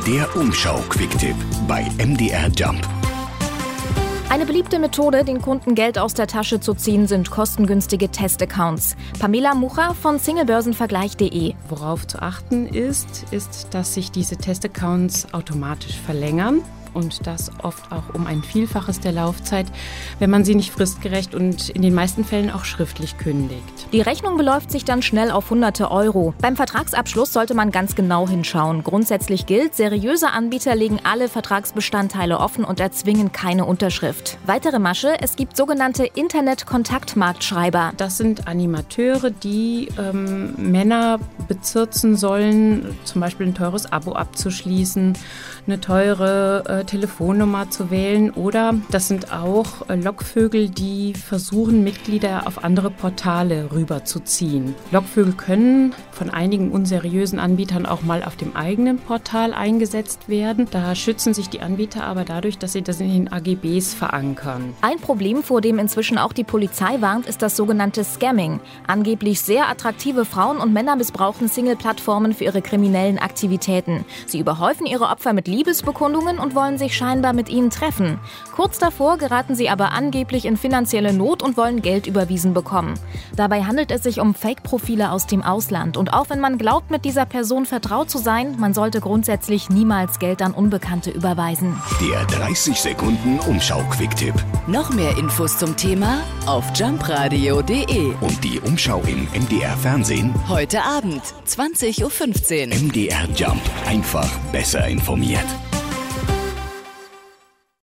Der Umschau-Quick-Tipp bei MDR Jump. Eine beliebte Methode, den Kunden Geld aus der Tasche zu ziehen, sind kostengünstige Testaccounts. Pamela Mucha von singlebörsenvergleich.de. Worauf zu achten ist, dass sich diese Testaccounts automatisch verlängern. Und das oft auch um ein Vielfaches der Laufzeit, wenn man sie nicht fristgerecht und in den meisten Fällen auch schriftlich kündigt. Die Rechnung beläuft sich dann schnell auf hunderte Euro. Beim Vertragsabschluss sollte man ganz genau hinschauen. Grundsätzlich gilt, seriöse Anbieter legen alle Vertragsbestandteile offen und erzwingen keine Unterschrift. Weitere Masche, es gibt sogenannte Internet-Kontaktmarktschreiber. Das sind Animateure, die Männer bezirzen sollen, zum Beispiel ein teures Abo abzuschließen, eine teure Telefonnummer zu wählen, oder das sind auch Lockvögel, die versuchen, Mitglieder auf andere Portale rüberzuziehen. Lockvögel können von einigen unseriösen Anbietern auch mal auf dem eigenen Portal eingesetzt werden. Da schützen sich die Anbieter aber dadurch, dass sie das in den AGBs verankern. Ein Problem, vor dem inzwischen auch die Polizei warnt, ist das sogenannte Scamming. Angeblich sehr attraktive Frauen und Männer missbrauchen Single-Plattformen für ihre kriminellen Aktivitäten. Sie überhäufen ihre Opfer mit Liebesbekundungen und wollen sich scheinbar mit ihnen treffen. Kurz davor geraten sie aber angeblich in finanzielle Not und wollen Geld überwiesen bekommen. Dabei handelt es sich um Fake-Profile aus dem Ausland. Und auch wenn man glaubt, mit dieser Person vertraut zu sein, man sollte grundsätzlich niemals Geld an Unbekannte überweisen. Der 30 Sekunden Umschau-Quick-Tipp. Noch mehr Infos zum Thema auf jumpradio.de. Und die Umschau im MDR Fernsehen? Heute Abend, 20:15 Uhr. MDR Jump. Einfach besser informiert.